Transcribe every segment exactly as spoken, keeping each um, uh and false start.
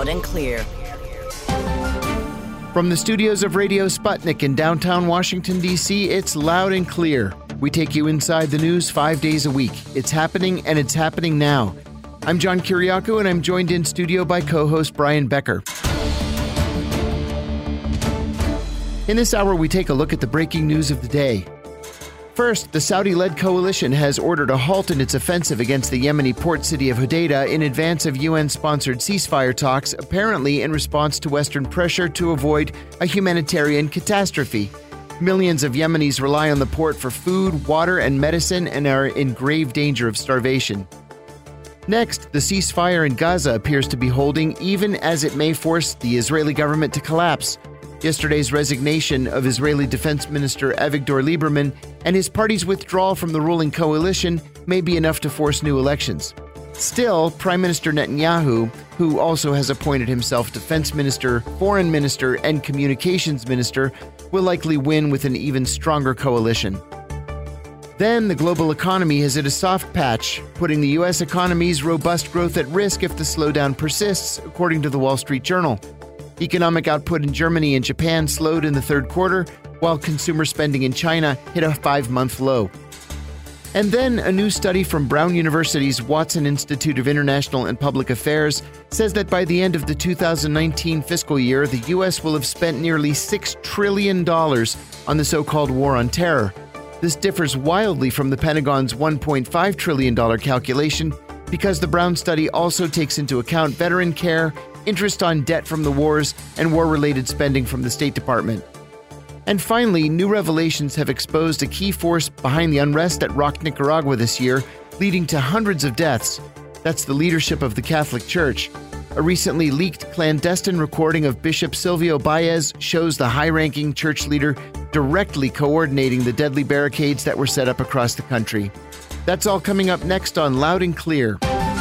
loud and clear. From the studios of Radio Sputnik in downtown Washington, D C, it's Loud and Clear. We take you inside the news five days a week. It's happening, and it's happening now. I'm John Kiriakou, and I'm joined in studio by co-host Brian Becker. In this hour, we take a look at the breaking news of the day. First, the Saudi-led coalition has ordered a halt in its offensive against the Yemeni port city of Hodeidah in advance of U N-sponsored ceasefire talks, apparently in response to Western pressure to avoid a humanitarian catastrophe. Millions of Yemenis rely on the port for food, water, and medicine and are in grave danger of starvation. Next, the ceasefire in Gaza appears to be holding, even as it may force the Israeli government to collapse. Yesterday's resignation of Israeli Defense Minister Avigdor Lieberman and his party's withdrawal from the ruling coalition may be enough to force new elections. Still, Prime Minister Netanyahu, who also has appointed himself Defense Minister, Foreign Minister, and Communications Minister, will likely win with an even stronger coalition. Then, the global economy has hit a soft patch, putting the U S economy's robust growth at risk if the slowdown persists, according to the Wall Street Journal. Economic output in Germany and Japan slowed in the third quarter, while consumer spending in China hit a five-month low. And then a new study from Brown University's Watson Institute of International and Public Affairs says that by the end of the two thousand nineteen fiscal year, the U S will have spent nearly six trillion dollars on the so-called war on terror. This differs wildly from the Pentagon's one point five trillion dollars calculation because the Brown study also takes into account veteran care, interest on debt from the wars, and war-related spending from the State Department. And finally, new revelations have exposed a key force behind the unrest that rocked Nicaragua this year, leading to hundreds of deaths. That's the leadership of the Catholic Church. A recently leaked clandestine recording of Bishop Silvio Baez shows the high-ranking church leader directly coordinating the deadly barricades that were set up across the country. That's all coming up next on Loud and Clear.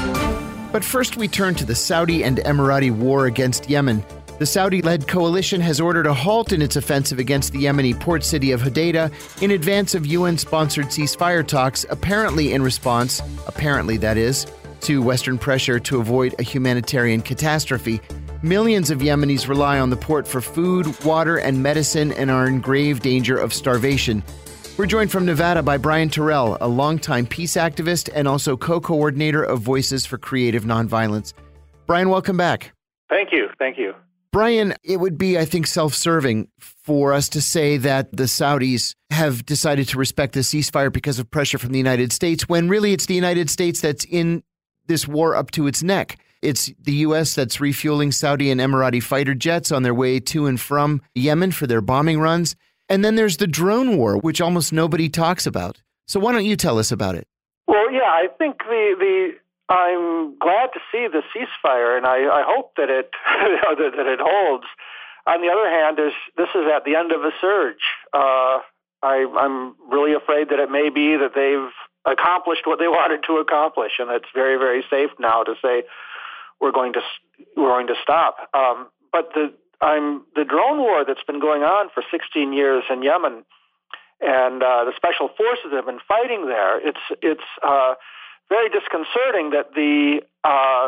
But first we turn to the Saudi and Emirati war against Yemen. The Saudi-led coalition has ordered a halt in its offensive against the Yemeni port city of Hodeidah in advance of U N-sponsored ceasefire talks, apparently in response, apparently that is, to Western pressure to avoid a humanitarian catastrophe. Millions of Yemenis rely on the port for food, water, and medicine and are in grave danger of starvation. We're joined from Nevada by Brian Terrell, a longtime peace activist and also co-coordinator of Voices for Creative Nonviolence. Brian, welcome back. Thank you. Thank you. Brian, it would be, I think, self-serving for us to say that the Saudis have decided to respect the ceasefire because of pressure from the United States, when really it's the United States that's in this war up to its neck. It's the U S that's refueling Saudi and Emirati fighter jets on their way to and from Yemen for their bombing runs. And then there's the drone war, which almost nobody talks about. So why don't you tell us about it? Well, yeah, I think the the I'm glad to see the ceasefire, and I, I hope that it that it holds. On the other hand, is this is at the end of a surge. Uh, I, I'm really afraid that it may be that they've accomplished what they wanted to accomplish, and it's very, very safe now to say we're going to we're going to stop. Um, but the I'm the drone war that's been going on for sixteen years in Yemen, and uh, the special forces have been fighting there. It's it's uh, very disconcerting that the uh,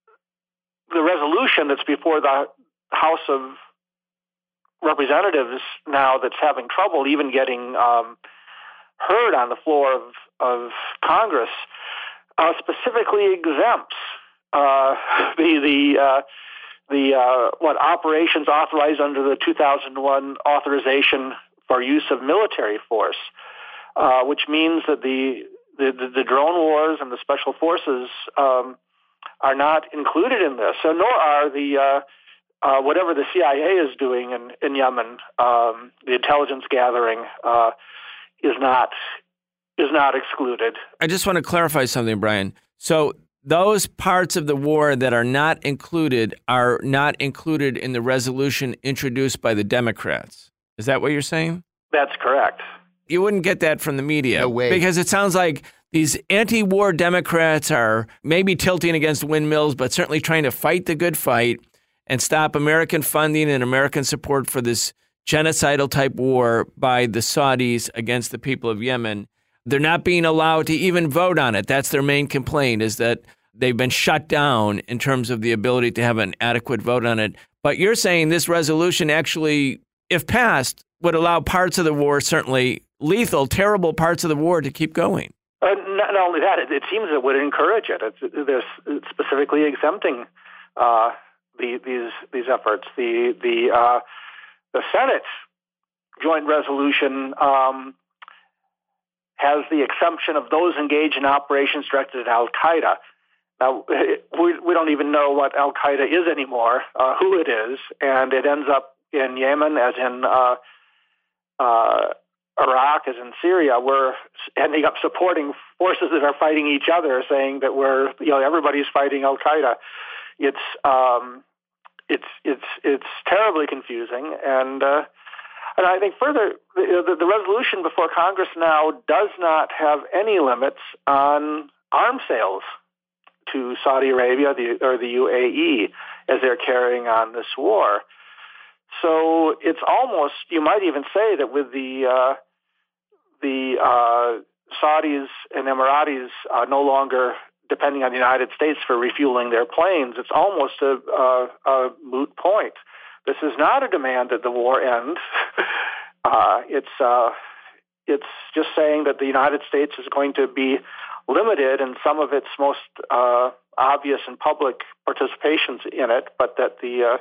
the resolution that's before the House of Representatives now that's having trouble even getting um, heard on the floor of of Congress uh, specifically exempts uh, the the. Uh, The uh, what operations authorized under the two thousand one authorization for use of military force, uh, which means that the, the the drone wars and the special forces um, are not included in this. So nor are the uh, uh, whatever the C I A is doing in in Yemen, um, the intelligence gathering uh, is not is not excluded. I just want to clarify something, Brian. So those parts of the war that are not included are not included in the resolution introduced by the Democrats. Is that what you're saying? That's correct. You wouldn't get that from the media. No way. Because it sounds like these anti-war Democrats are maybe tilting against windmills, but certainly trying to fight the good fight and stop American funding and American support for this genocidal type war by the Saudis against the people of Yemen. They're not being allowed to even vote on it. That's their main complaint, is that they've been shut down in terms of the ability to have an adequate vote on it. But you're saying this resolution actually, if passed, would allow parts of the war, certainly lethal, terrible parts of the war, to keep going. Uh, not, not only that, it, it seems it would encourage it. It's, they're specifically exempting uh, the, these these efforts. The the uh, the Senate joint resolution um, has the exemption of those engaged in operations directed at Al-Qaeda. Now, we, we don't even know what Al-Qaeda is anymore, uh, who it is, and it ends up in Yemen, as in uh, uh, Iraq, as in Syria. We're ending up supporting forces that are fighting each other, saying that we're, you know, everybody's fighting Al-Qaeda. It's um, it's it's it's terribly confusing, and uh, and I think further, the, the, the resolution before Congress now does not have any limits on arms sales to Saudi Arabia the, or the U A E as they're carrying on this war. So it's almost, you might even say that with the uh, the uh, Saudis and Emiratis uh, no longer depending on the United States for refueling their planes, it's almost a, a, a moot point. This is not a demand that the war end. uh, it's uh, it's just saying that the United States is going to be limited in some of its most uh, obvious and public participations in it, but that the uh,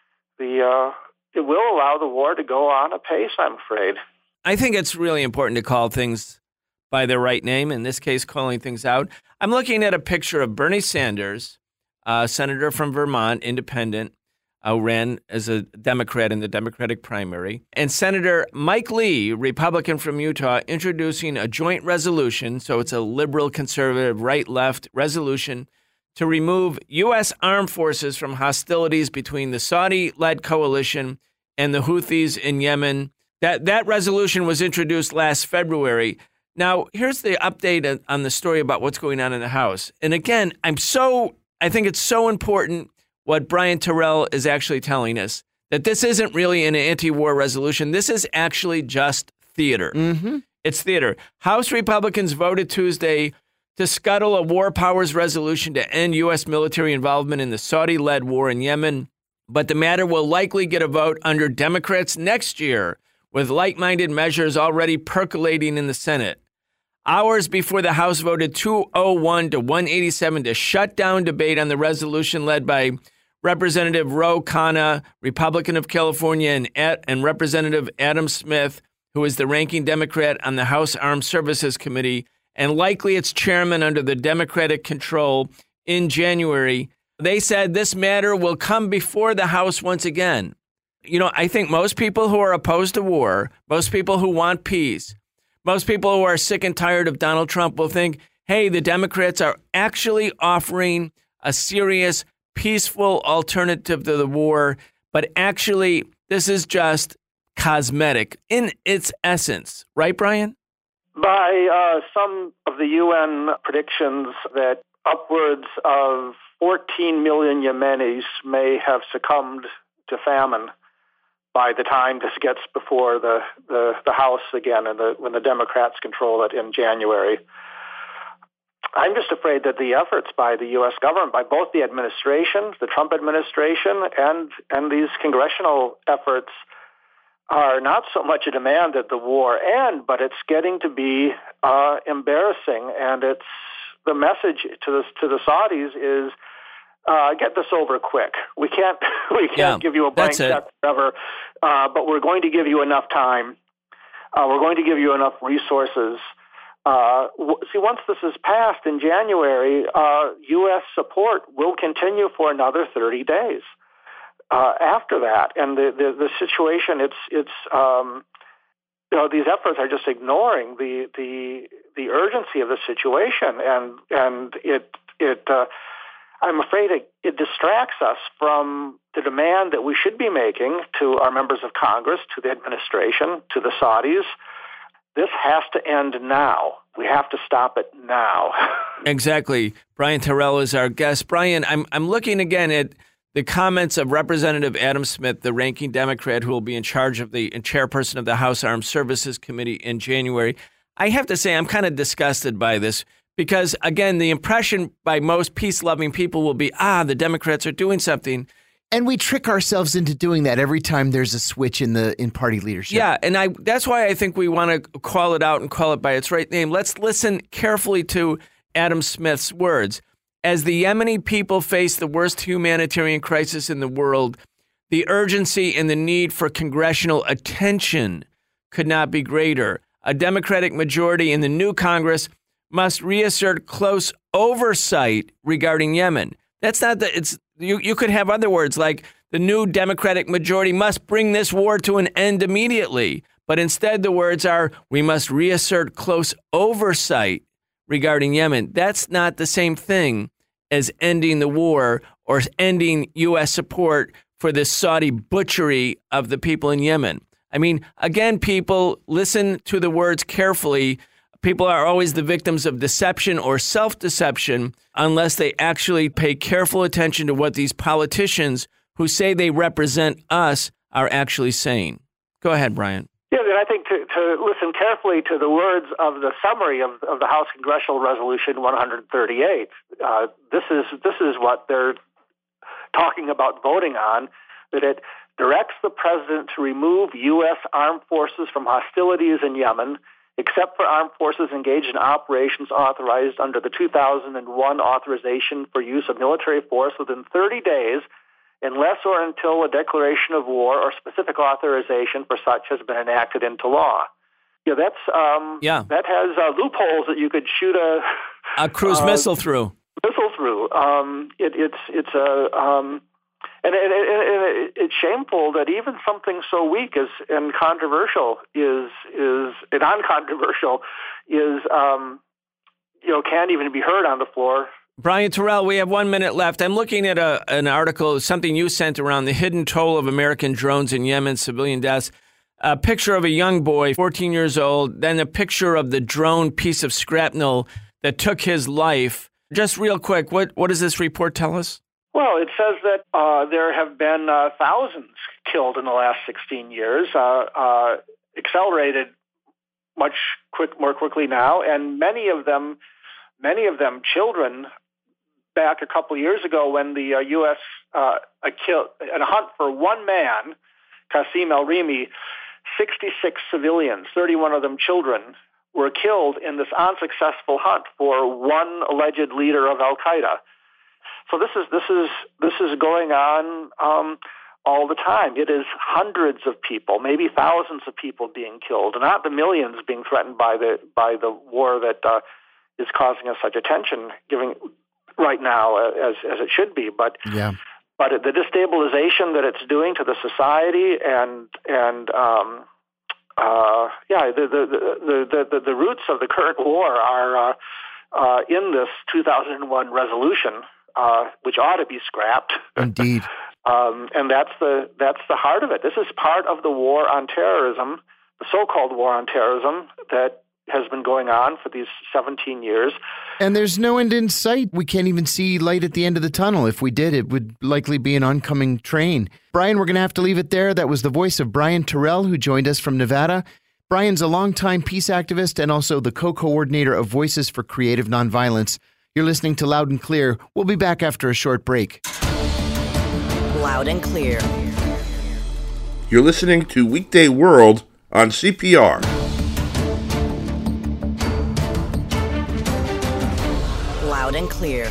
the uh, it will allow the war to go on apace, I'm afraid. I think it's really important to call things by their right name, in this case, calling things out. I'm looking at a picture of Bernie Sanders, uh, senator from Vermont, independent, uh, ran as a Democrat in the Democratic primary, and Senator Mike Lee, Republican from Utah, introducing a joint resolution, so it's a liberal, conservative, right-left resolution, to remove U S armed forces from hostilities between the Saudi-led coalition and the Houthis in Yemen. That that resolution was introduced last February. Now, here's the update on the story about what's going on in the House. And again, I'm so I think it's so important what Brian Terrell is actually telling us, that this isn't really an anti-war resolution. This is actually just theater. Mm-hmm. It's theater. House Republicans voted Tuesday to scuttle a war powers resolution to end U S military involvement in the Saudi-led war in Yemen. But the matter will likely get a vote under Democrats next year, with like-minded measures already percolating in the Senate. Hours before the House voted two oh one to one eighty-seven to shut down debate on the resolution led by Representative Ro Khanna, Republican of California, and, and Representative Adam Smith, who is the ranking Democrat on the House Armed Services Committee, and likely its chairman under the Democratic control in January. They said this matter will come before the House once again. You know, I think most people who are opposed to war, most people who want peace, most people who are sick and tired of Donald Trump will think, hey, the Democrats are actually offering a serious, peaceful alternative to the war, but actually this is just cosmetic in its essence. Right, Brian? By uh, some of the U N predictions that upwards of fourteen million Yemenis may have succumbed to famine by the time this gets before the, the, the House again, and the, when the Democrats control it in January. I'm just afraid that the efforts by the U S government, by both the administration, the Trump administration, and and these congressional efforts, are not so much a demand that the war end, but it's getting to be uh, embarrassing. And it's the message to the to the Saudis is, uh, get this over quick. We can't we can't yeah, give you a blank check forever, uh, but we're going to give you enough time. Uh, we're going to give you enough resources. Uh, see, once this is passed in January, uh, U S support will continue for another thirty days. Uh, after that, and the, the, the situation, it's it's um, you know, these efforts are just ignoring the the the urgency of the situation, and and it it uh, I'm afraid it, it distracts us from the demand that we should be making to our members of Congress, to the administration, to the Saudis. This has to end now. We have to stop it now. Exactly. Brian Terrell is our guest. Brian, I'm I'm looking again at the comments of Representative Adam Smith, the ranking Democrat who will be in charge of the chairperson of the House Armed Services Committee in January. I have to say I'm kind of disgusted by this Because, again, the impression by most peace-loving people will be, ah, the Democrats are doing something. And we trick ourselves into doing that every time there's a switch in the in party leadership. Yeah, and I that's why I think we want to call it out and call it by its right name. Let's listen carefully to Adam Smith's words. As the Yemeni people face the worst humanitarian crisis in the world, the urgency and the need for congressional attention could not be greater. A Democratic majority in the new Congress must reassert close oversight regarding Yemen. That's not the, it's, you, you could have other words like the new Democratic majority must bring this war to an end immediately. But instead the words are, we must reassert close oversight regarding Yemen. That's not the same thing as ending the war or ending U S support for this Saudi butchery of the people in Yemen. I mean, again, people, listen to the words carefully. People are always the victims of deception or self-deception unless they actually pay careful attention to what these politicians who say they represent us are actually saying. Go ahead, Brian. Yeah, and I think to, to listen carefully to the words of the summary of, of the House Congressional Resolution one thirty-eight. Uh, this is this is what they're talking about voting on, that it directs the president to remove U S armed forces from hostilities in Yemen, except for armed forces engaged in operations authorized under the two thousand one authorization for use of military force within thirty days, unless or until a declaration of war or specific authorization for such has been enacted into law. Yeah, that's um, yeah. that has uh, loopholes that you could shoot a a cruise uh, missile through. Missile through. Um, it, it's it's a um, and it, it, it, it's shameful that even something so weak as and controversial is is and uncontroversial is um, you know can't even be heard on the floor. Brian Terrell, we have one minute left. I'm looking at a, an article, something you sent around the hidden toll of American drones in Yemen, civilian deaths. A picture of a young boy, fourteen years old, then a picture of the drone piece of shrapnel that took his life. Just real quick, what, what does this report tell us? Well, it says that uh, there have been uh, thousands killed in the last sixteen years, uh, uh, accelerated much quick, more quickly now, and many of them, many of them children. Back a couple of years ago, when the uh, U S uh, a kill, in a hunt for one man, Qasim al-Rimi, sixty-six civilians, thirty-one of them children, were killed in this unsuccessful hunt for one alleged leader of Al-Qaeda. So this is this is this is going on um, all the time. It is hundreds of people, maybe thousands of people being killed, not the millions being threatened by the by the war that uh, is causing us such attention, giving right now as as it should be. But yeah. but the destabilization that it's doing to the society and and um, uh, yeah, the the, the the the the roots of the current war are uh, uh, in this two thousand one resolution. Uh, which ought to be scrapped. Indeed. um, and that's the that's the heart of it. This is part of the war on terrorism, the so-called war on terrorism that has been going on for these seventeen years. And there's no end in sight. We can't even see light at the end of the tunnel. If we did, it would likely be an oncoming train. Brian, we're going to have to leave it there. That was the voice of Brian Terrell, who joined us from Nevada. Brian's a longtime peace activist and also the co-coordinator of Voices for Creative Nonviolence. You're listening to Loud and Clear. We'll be back after a short break. Loud and Clear. You're listening to Weekday World on C P R. Loud and Clear.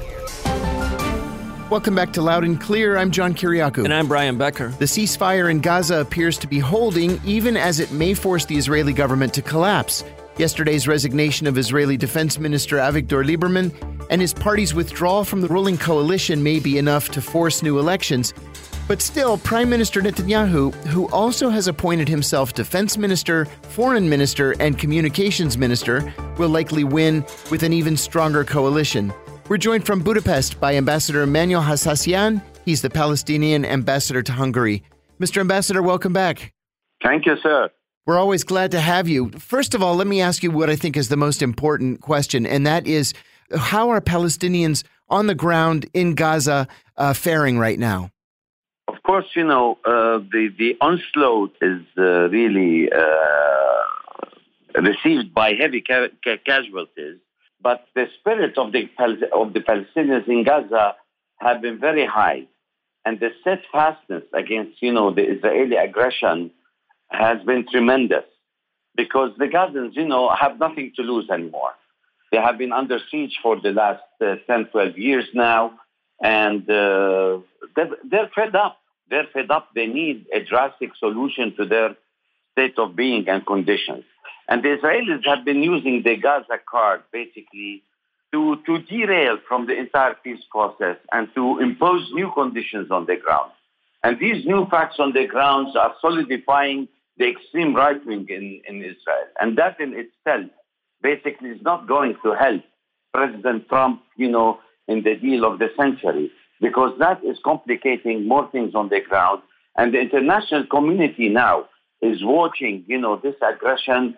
Welcome back to Loud and Clear. I'm John Kiriakou. And I'm Brian Becker. The ceasefire in Gaza appears to be holding, even as it may force the Israeli government to collapse. Yesterday's resignation of Israeli Defense Minister Avigdor Lieberman and his party's withdrawal from the ruling coalition may be enough to force new elections. But still, Prime Minister Netanyahu, who also has appointed himself Defense Minister, Foreign Minister, and Communications Minister, will likely win with an even stronger coalition. We're joined from Budapest by Ambassador Emmanuel Hassasian. He's the Palestinian ambassador to Hungary. Mister Ambassador, welcome back. Thank you, sir. We're always glad to have you. First of all, let me ask you what I think is the most important question, and that is, how are Palestinians on the ground in Gaza uh, faring right now? Of course, you know, uh, the, the onslaught is uh, really uh, received by heavy ca- ca- casualties. but the spirit of the of the Palestinians in Gaza have been very high, and the steadfastness against, you know, the Israeli aggression has been tremendous, because the Gazans, you know, have nothing to lose anymore. They have been under siege for the last uh, ten, twelve years now, and uh, they're, they're fed up. They're fed up. They need a drastic solution to their state of being and conditions. And the Israelis have been using the Gaza card, basically, to, to derail from the entire peace process and to impose new conditions on the ground. And these new facts on the grounds are solidifying the extreme right wing in, in Israel. And that in itself basically is not going to help President Trump, you know, in the deal of the century, because that is complicating more things on the ground. And the international community now is watching, you know, this aggression,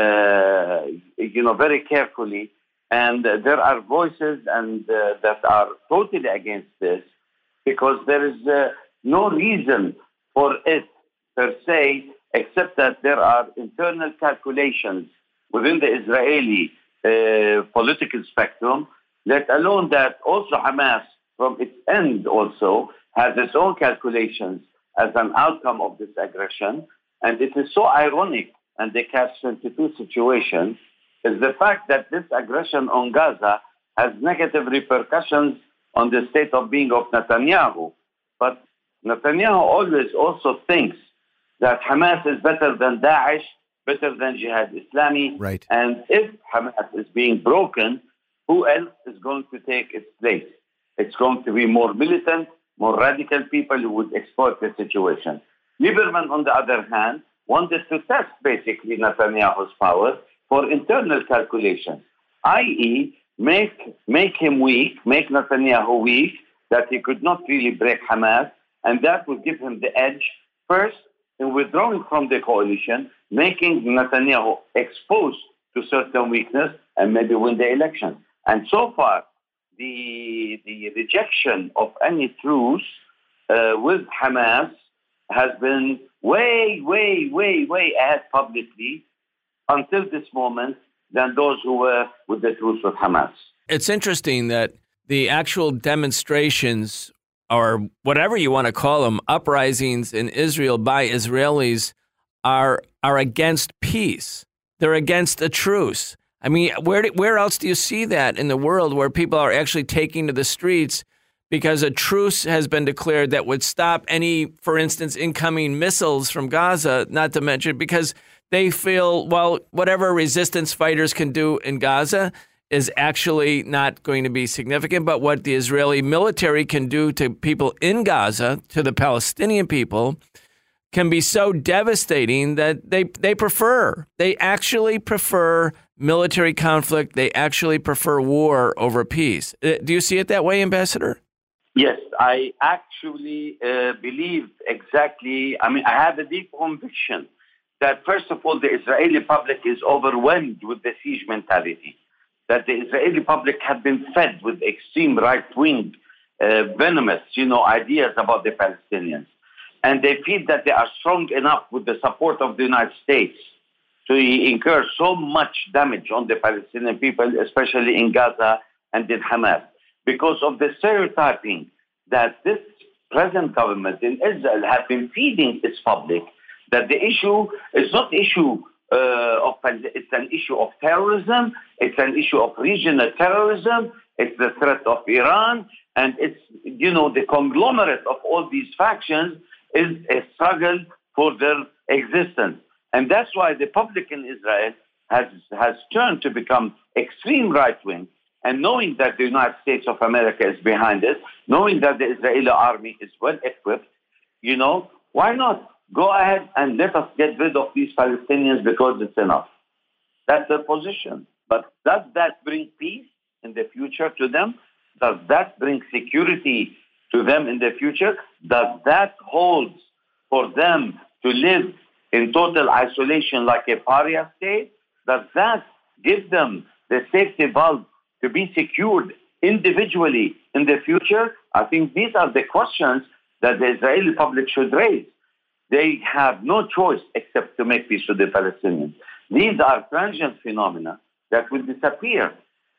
uh, you know, very carefully. And uh, there are voices and uh, that are totally against this, because there is uh, no reason for it per se, except that there are internal calculations within the Israeli uh, political spectrum, let alone that also Hamas, from its end also, has its own calculations as an outcome of this aggression. And it is so ironic, and the catch twenty-two situation is the fact that this aggression on Gaza has negative repercussions on the state of being of Netanyahu. But Netanyahu always also thinks that Hamas is better than Daesh, better than Jihad Islami. Right. And if Hamas is being broken, who else is going to take its place? It's going to be more militant, more radical people who would exploit the situation. Lieberman, on the other hand, wanted to test basically Netanyahu's power for internal calculations, that is make, make him weak, make Netanyahu weak, that he could not really break Hamas, and that would give him the edge, first, in withdrawing from the coalition, making Netanyahu exposed to certain weakness, and maybe win the election. And so far, the, the rejection of any truce uh, with Hamas has been way, way, way, way ahead publicly until this moment than those who were with the truce with Hamas. It's interesting that the actual demonstrations, or whatever you want to call them, uprisings in Israel by Israelis are are against peace. They're against a truce. I mean, where do, where else do you see that in the world where people are actually taking to the streets because a truce has been declared that would stop any, for instance, incoming missiles from Gaza, not to mention because they feel, well, whatever resistance fighters can do in Gaza is actually not going to be significant, but what the Israeli military can do to people in Gaza, to the Palestinian people, can be so devastating that they, they prefer, they actually prefer military conflict. They actually prefer war over peace. Do you see it that way, Ambassador? Yes, I actually uh, believe exactly. I mean, I have a deep conviction that, first of all, the Israeli public is overwhelmed with the siege mentality, that the Israeli public have been fed with extreme right-wing, uh, venomous, you know, ideas about the Palestinians. And they feel that they are strong enough with the support of the United States to incur so much damage on the Palestinian people, especially in Gaza and in Hamas, because of the stereotyping that this present government in Israel have been feeding its public, that the issue is not issue uh, of, it's an issue of terrorism, it's an issue of regional terrorism, it's the threat of Iran, and it's, you know, the conglomerate of all these factions is a struggle for their existence. And that's why the public in Israel has, has turned to become extreme right-wing, and knowing that the United States of America is behind it, knowing that the Israeli army is well equipped, you know, why not go ahead and let us get rid of these Palestinians because it's enough? That's their position. But does that bring peace in the future to them? Does that bring security to them in the future? Does that hold for them to live in total isolation like a pariah state? Does that give them the safety valve to be secured individually in the future? I think these are the questions that the Israeli public should raise. They have no choice except to make peace with the Palestinians. These are transient phenomena that will disappear.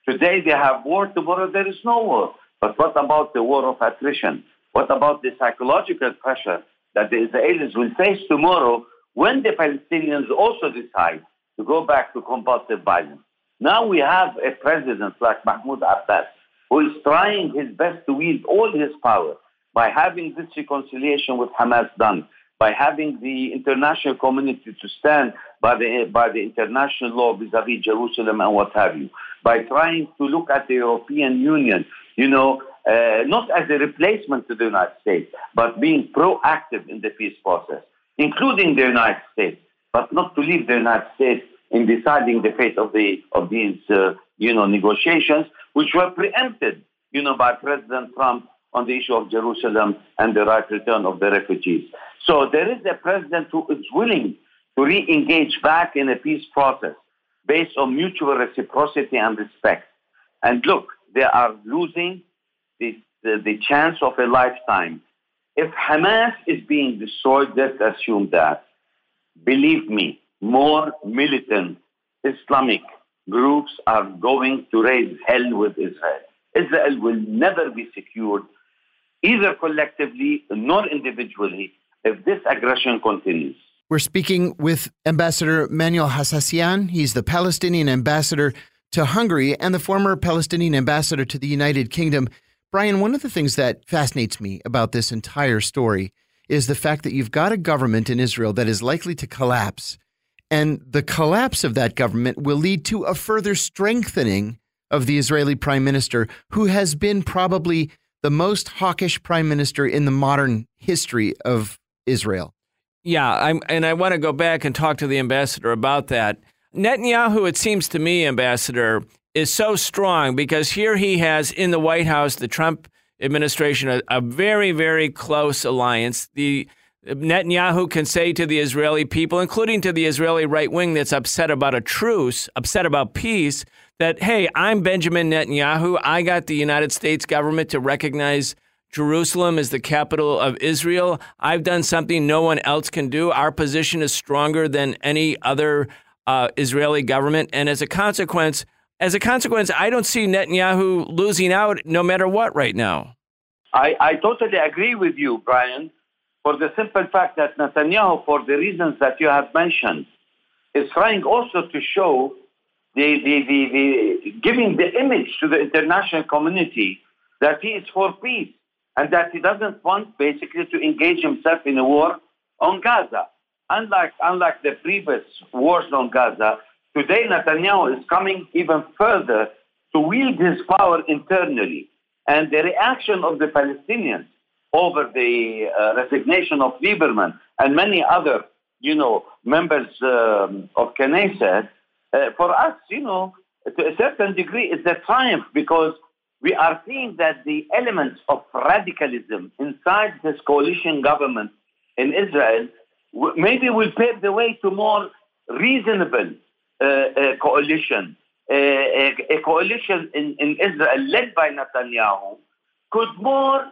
Today they have war, tomorrow there is no war. But what about the war of attrition? What about the psychological pressure that the Israelis will face tomorrow when the Palestinians also decide to go back to compulsive violence? Now we have a president like Mahmoud Abbas who is trying his best to wield all his power by having this reconciliation with Hamas done, by having the international community to stand by the by the international law vis-a-vis Jerusalem and what have you, by trying to look at the European Union, you know, uh, not as a replacement to the United States, but being proactive in the peace process, including the United States, but not to leave the United States in deciding the fate of the of these, uh, you know, negotiations, which were preempted, you know, by President Trump on the issue of Jerusalem and the right return of the refugees. So there is a president who is willing to re-engage back in a peace process based on mutual reciprocity and respect. And look, they are losing the, the, the chance of a lifetime. If Hamas is being destroyed, let's assume that. Believe me, more militant Islamic groups are going to raise hell with Israel. Israel will never be secured, either collectively nor individually, if this aggression continues. We're speaking with Ambassador Manuel Hassassian. He's the Palestinian ambassador to Hungary and the former Palestinian ambassador to the United Kingdom. Brian, one of the things that fascinates me about this entire story is the fact that you've got a government in Israel that is likely to collapse, and the collapse of that government will lead to a further strengthening of the Israeli prime minister, who has been probably the most hawkish prime minister in the modern history of Israel. Yeah, I'm, and I want to go back and talk to the ambassador about that. Netanyahu, it seems to me, Ambassador, is so strong because here he has in the White House, the Trump administration, a, a very, very close alliance. The Netanyahu can say to the Israeli people, including to the Israeli right wing that's upset about a truce, upset about peace, that, hey, I'm Benjamin Netanyahu. I got the United States government to recognize Jerusalem as the capital of Israel. I've done something no one else can do. Our position is stronger than any other uh, Israeli government. And as a consequence, as a consequence, I don't see Netanyahu losing out no matter what right now. I, I totally agree with you, Brian, for the simple fact that Netanyahu, for the reasons that you have mentioned, is trying also to show the, the, the, the giving the image to the international community that he is for peace and that he doesn't want basically to engage himself in a war on Gaza. Unlike, unlike the previous wars on Gaza, today Netanyahu is coming even further to wield his power internally. And the reaction of the Palestinians over the uh, resignation of Lieberman and many other, you know, members um, of Knesset, uh, for us, you know, to a certain degree, it's a triumph because we are seeing that the elements of radicalism inside this coalition government in Israel w- maybe will pave the way to more reasonable uh, uh, coalition. Uh, a, a coalition in, in Israel led by Netanyahu could more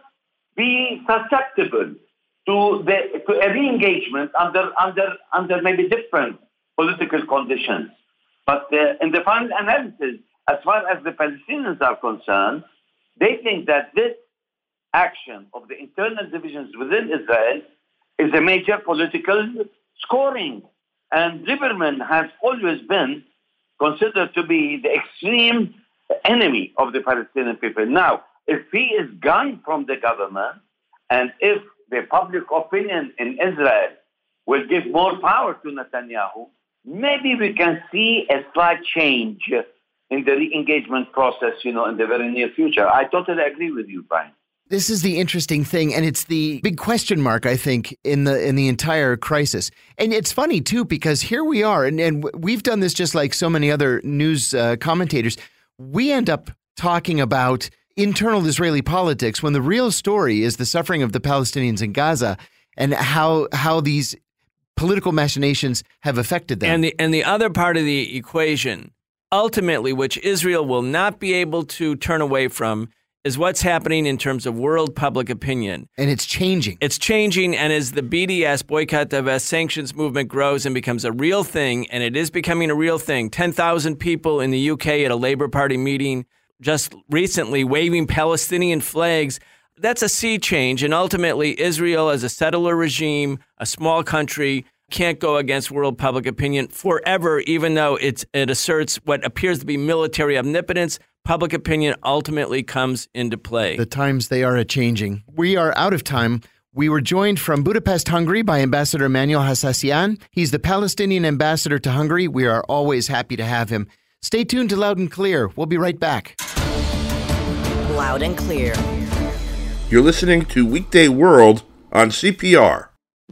be susceptible to the to a re-engagement under under under maybe different political conditions. But uh, in the final analysis, as far as the Palestinians are concerned, they think that this action of the internal divisions within Israel is a major political scoring. And Lieberman has always been considered to be the extreme enemy of the Palestinian people. Now, if he is gone from the government, and if the public opinion in Israel will give more power to Netanyahu, maybe we can see a slight change in the re-engagement process, you know, in the very near future. I totally agree with you, Brian. This is the interesting thing, and it's the big question mark, I think, in the in the entire crisis. And it's funny, too, because here we are, and, and we've done this just like so many other news uh, commentators. We end up talking about internal Israeli politics when the real story is the suffering of the Palestinians in Gaza and how how these political machinations have affected them. And the and the other part of the equation, ultimately, which Israel will not be able to turn away from, is what's happening in terms of world public opinion. And it's changing. It's changing, and as the B D S, Boycott, Divest, Sanctions movement grows and becomes a real thing, and it is becoming a real thing, ten thousand people in the U K at a Labour Party meeting just recently waving Palestinian flags, that's a sea change, and ultimately Israel as a settler regime, a small country, can't go against world public opinion forever, even though it's, it asserts what appears to be military omnipotence. Public opinion ultimately comes into play. The times they are a-changing. We are out of time. We were joined from Budapest, Hungary by Ambassador Manuel Hasassian. He's the Palestinian ambassador to Hungary. We are always happy to have him. Stay tuned to Loud and Clear. We'll be right back. Loud and Clear. You're listening to Weekday World on C P R.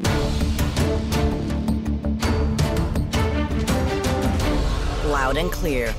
Loud and Clear.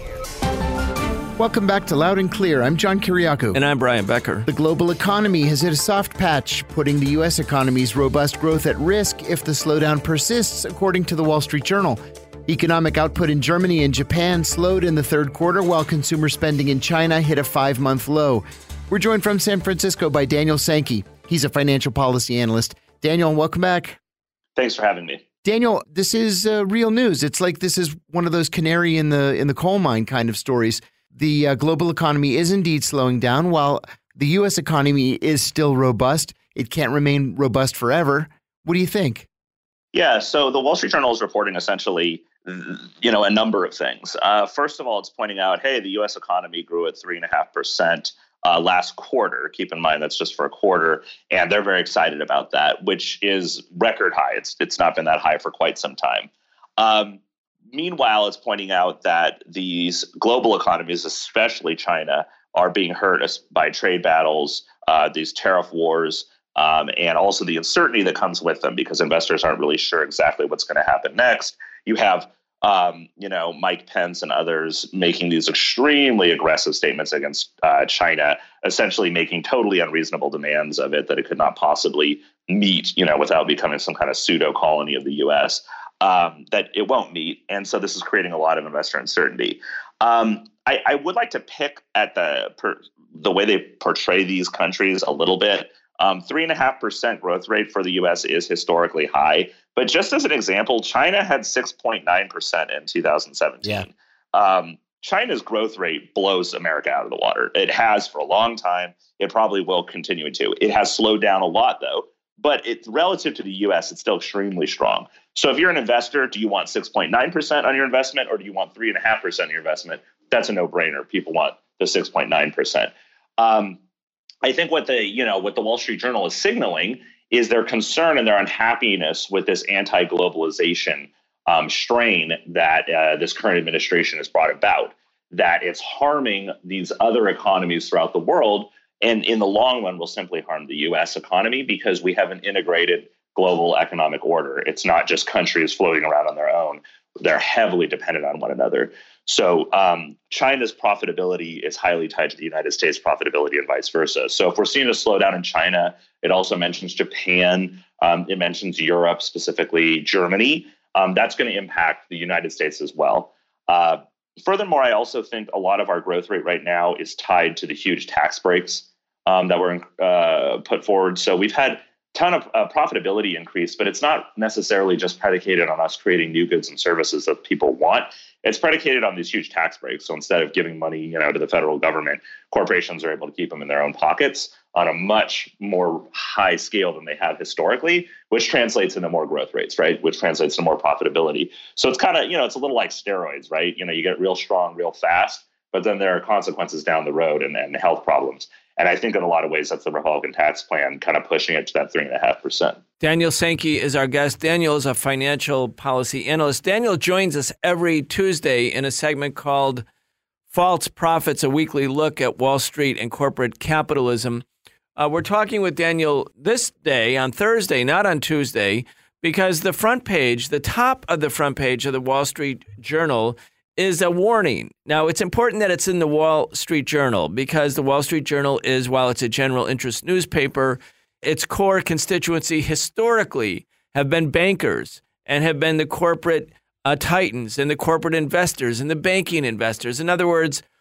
Welcome back to Loud and Clear. I'm John Kiriakou. And I'm Brian Becker. The global economy has hit a soft patch, putting the U S economy's robust growth at risk if the slowdown persists, according to the Wall Street Journal. Economic output in Germany and Japan slowed in the third quarter, while consumer spending in China hit a five-month low. We're joined from San Francisco by Daniel Sankey. He's a financial policy analyst. Daniel, welcome back. Thanks for having me. Daniel, this is uh, real news. It's like this is one of those canary in the in the coal mine kind of stories. The uh, global economy is indeed slowing down, while the U S economy is still robust. It can't remain robust forever. What do you think? Yeah, so the Wall Street Journal is reporting essentially, you know, a number of things. Uh, first of all, it's pointing out, hey, the U S economy grew at three point five percent uh, last quarter. Keep in mind, that's just for a quarter. And they're very excited about that, which is record high. It's it's not been that high for quite some time. Um, Meanwhile, it's pointing out that these global economies, especially China, are being hurt by trade battles, uh, these tariff wars, um, and also the uncertainty that comes with them because investors aren't really sure exactly what's going to happen next. You have, um, you know, Mike Pence and others making these extremely aggressive statements against uh, China, essentially making totally unreasonable demands of it that it could not possibly meet, you know, without becoming some kind of pseudo colony of the U S. Um, that it won't meet. And so this is creating a lot of investor uncertainty. Um, I, I would like to pick at the per, the way they portray these countries a little bit. Um, three and a half percent growth rate for the U S is historically high. But just as an example, China had six point nine percent in two thousand seventeen. Yeah. Um, China's growth rate blows America out of the water. It has for a long time. It probably will continue to. It has slowed down a lot, though. But it's relative to the U S, it's still extremely strong. So if you're an investor, do you want six point nine percent on your investment or do you want three point five percent on your investment? That's a no-brainer. People want the six point nine percent. Um, I think what the, you know, what the Wall Street Journal is signaling is their concern and their unhappiness with this anti-globalization um, strain that uh, this current administration has brought about, that it's harming these other economies throughout the world. And in the long run, will simply harm the U S economy because we have an integrated global economic order. It's not just countries floating around on their own. They're heavily dependent on one another. So um, China's profitability is highly tied to the United States profitability and vice versa. So if we're seeing a slowdown in China, it also mentions Japan. Um, it mentions Europe, specifically Germany. Um, that's going to impact the United States as well. Uh, Furthermore, I also think a lot of our growth rate right now is tied to the huge tax breaks um, that were uh, put forward. So we've had a ton of uh, profitability increase, but it's not necessarily just predicated on us creating new goods and services that people want. It's predicated on these huge tax breaks. So instead of giving money, you know, to the federal government, corporations are able to keep them in their own pockets on a much more high scale than they have historically, which translates into more growth rates, right? Which translates to more profitability. So it's kind of, you know, it's a little like steroids, right? You know, you get real strong, real fast, but then there are consequences down the road and, and health problems. And I think in a lot of ways, that's the Republican tax plan kind of pushing it to that three and a half percent. Daniel Sankey is our guest. Daniel is a financial policy analyst. Daniel joins us every Tuesday in a segment called False Profits, a weekly look at Wall Street and corporate capitalism. Uh, we're talking with Daniel this day on Thursday, not on Tuesday, because the front page, the top of the front page of the Wall Street Journal is a warning. Now, it's important that it's in the Wall Street Journal because the Wall Street Journal is, while it's a general interest newspaper, its core constituency historically have been bankers and have been the corporate uh, titans and the corporate investors and the banking investors. In other words,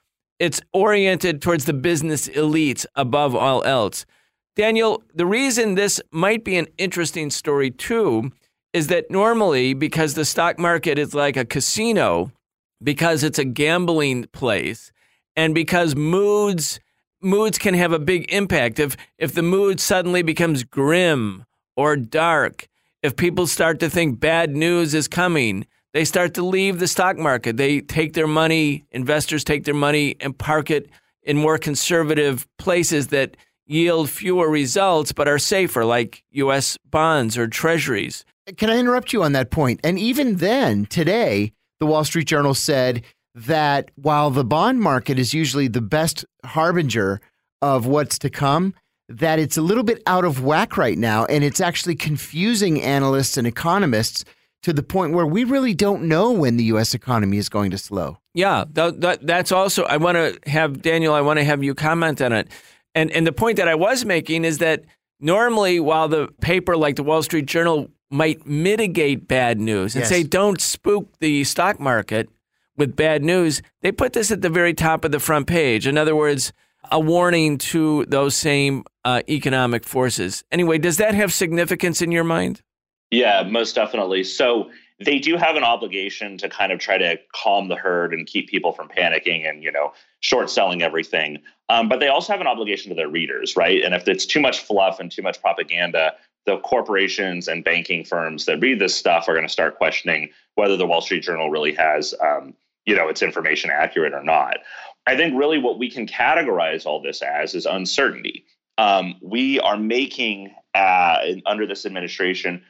it's oriented towards the business elites above all else. Daniel, the reason this might be an interesting story too is that normally, because the stock market is like a casino, because it's a gambling place, and because moods moods can have a big impact. If if the mood suddenly becomes grim or dark, if people start to think bad news is coming, they start to leave the stock market. They take their money, investors take their money and park it in more conservative places that yield fewer results but are safer, like U S bonds or treasuries. Can I interrupt you on that point? And even then, today, the Wall Street Journal said that while the bond market is usually the best harbinger of what's to come, that it's a little bit out of whack right now, and it's actually confusing analysts and economists to the point where we really don't know when the U S economy is going to slow. Yeah, that, that, that's also, I want to have, Daniel, I want to have you comment on it. And and the point that I was making is that normally while the paper like the Wall Street Journal might mitigate bad news and Yes. say don't spook the stock market with bad news, they put this at the very top of the front page. In other words, a warning to those same uh, economic forces. Anyway, does that have significance in your mind? Yeah, most definitely. So they do have an obligation to kind of try to calm the herd and keep people from panicking and, you know, short selling everything. Um, but they also have an obligation to their readers, right? And if it's too much fluff and too much propaganda, the corporations and banking firms that read this stuff are going to start questioning whether the Wall Street Journal really has, um, you know, its information accurate or not. I think really what we can categorize all this as is uncertainty. Um, we are making, uh, under this administration,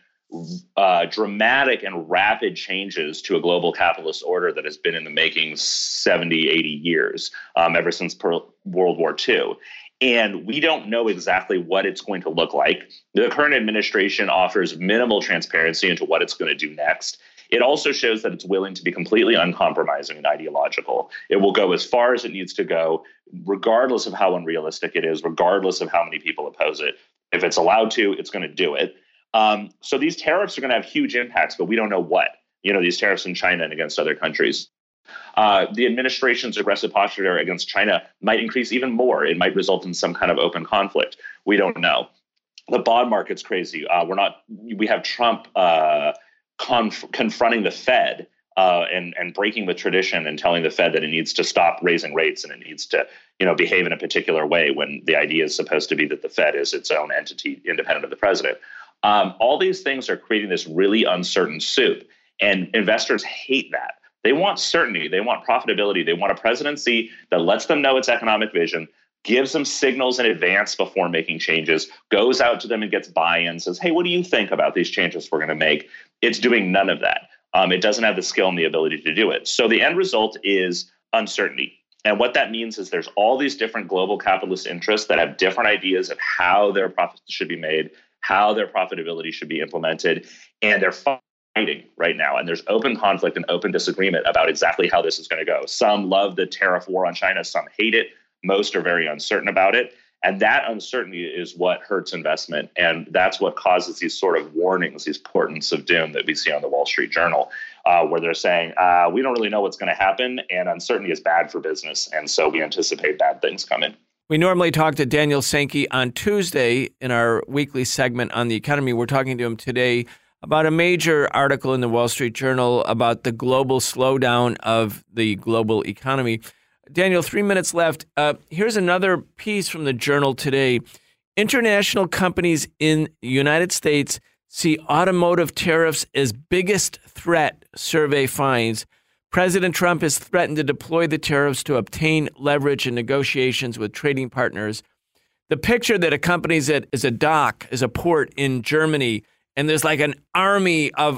uh, dramatic and rapid changes to a global capitalist order that has been in the making seventy, eighty years, um, ever since World War Two. And we don't know exactly what it's going to look like. The current administration offers minimal transparency into what it's going to do next. It also shows that it's willing to be completely uncompromising and ideological. It will go as far as it needs to go, regardless of how unrealistic it is, regardless of how many people oppose it. If it's allowed to, it's going to do it. Um, so these tariffs are going to have huge impacts, but we don't know what. You know, these tariffs in China and against other countries. Uh, the administration's aggressive posture against China might increase even more. It might result in some kind of open conflict. We don't know. The bond market's crazy. Uh, we're not. We have Trump uh, conf- confronting the Fed uh, and and breaking with tradition and telling the Fed that it needs to stop raising rates and it needs to, you know, behave in a particular way when the idea is supposed to be that the Fed is its own entity, independent of the president. Um, all these things are creating this really uncertain soup, and investors hate that. They want certainty. They want profitability. They want a presidency that lets them know its economic vision, gives them signals in advance before making changes, goes out to them and gets buy-in, says, hey, what do you think about these changes we're going to make? It's doing none of that. Um, it doesn't have the skill and the ability to do it. So the end result is uncertainty. And what that means is there's all these different global capitalist interests that have different ideas of how their profits should be made, how their profitability should be implemented, and they're fighting right now. And there's open conflict and open disagreement about exactly how this is going to go. Some love the tariff war on China. Some hate it. Most are very uncertain about it. And that uncertainty is what hurts investment. And that's what causes these sort of warnings, these portents of doom that we see on the Wall Street Journal, uh, where they're saying, uh, we don't really know what's going to happen. And uncertainty is bad for business. And so we anticipate bad things coming. We normally talk to Daniel Sankey on Tuesday in our weekly segment on the economy. We're talking to him today about a major article in the Wall Street Journal about the global slowdown of the global economy. Daniel, three minutes left. Uh, here's another piece from the Journal today. International companies in the United States see automotive tariffs as biggest threat, survey finds. President Trump has threatened to deploy the tariffs to obtain leverage in negotiations with trading partners. The picture that accompanies it is a dock, is a port in Germany, and there's like an army of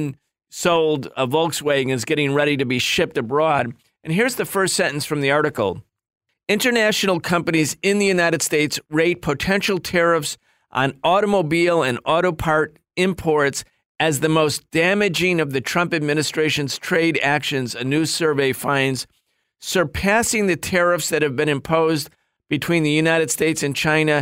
unsold uh, Volkswagens getting ready to be shipped abroad. And here's the first sentence from the article. International companies in the United States rate potential tariffs on automobile and auto part imports as the most damaging of the Trump administration's trade actions, a new survey finds, surpassing the tariffs that have been imposed between the United States and China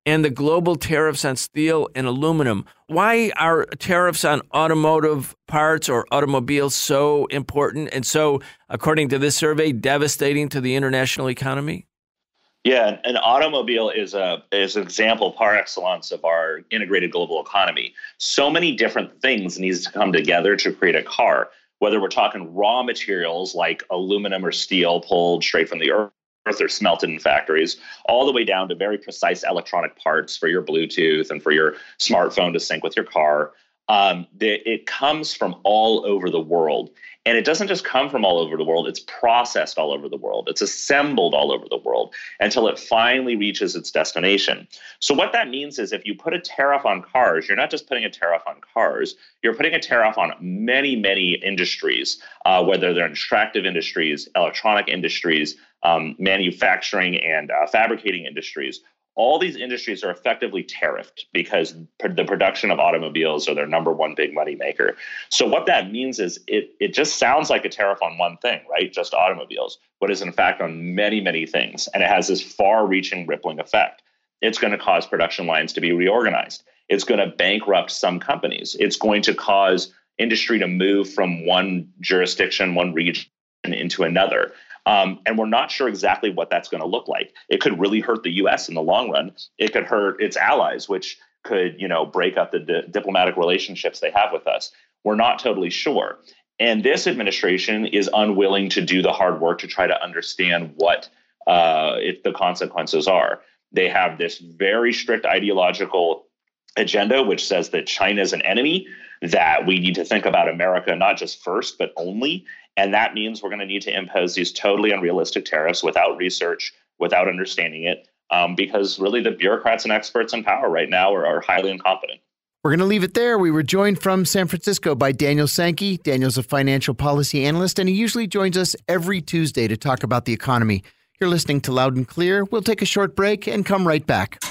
and the global tariffs on steel and aluminum. Why are tariffs on automotive parts or automobiles so important and so, according to this survey, devastating to the international economy? Yeah, an automobile is a is an example par excellence of our integrated global economy. So many different things needs to come together to create a car, whether we're talking raw materials like aluminum or steel pulled straight from the earth, or smelted in factories, all the way down to very precise electronic parts for your Bluetooth and for your smartphone to sync with your car. Um, it comes from all over the world. And it doesn't just come from all over the world. It's processed all over the world. It's assembled all over the world until it finally reaches its destination. So what that means is if you put a tariff on cars, you're not just putting a tariff on cars, you're putting a tariff on many, many industries, uh, whether they're extractive industries, electronic industries, um, manufacturing and uh, fabricating industries. All these industries are effectively tariffed because the production of automobiles are their number one big money maker. So what that means is it it just sounds like a tariff on one thing, right? Just automobiles, but is in fact on many, many things. And it has this far-reaching rippling effect. It's going to cause production lines to be reorganized. It's going to bankrupt some companies. It's going to cause industry to move from one jurisdiction, one region into another. Um, and we're not sure exactly what that's going to look like. It could really hurt the U S in the long run. It could hurt its allies, which could, you know, break up the di- diplomatic relationships they have with us. We're not totally sure. And this administration is unwilling to do the hard work to try to understand what uh, it, the consequences are. They have this very strict ideological agenda, which says that China is an enemy, that we need to think about America not just first, but only. And that means we're going to need to impose these totally unrealistic tariffs without research, without understanding it, um, because really the bureaucrats and experts in power right now are, are highly incompetent. We're going to leave it there. We were joined from San Francisco by Daniel Sankey. Daniel's a financial policy analyst, and he usually joins us every Tuesday to talk about the economy. You're listening to Loud and Clear. We'll take a short break and come right back.